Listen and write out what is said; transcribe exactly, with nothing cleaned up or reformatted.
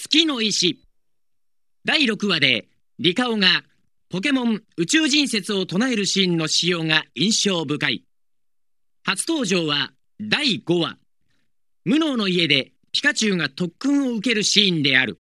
月の石。だいろくわでリカオがポケモン宇宙人説を唱えるシーンの使用が印象深い。初登場はだいごわ。無能の家でピカチュウが特訓を受けるシーンである。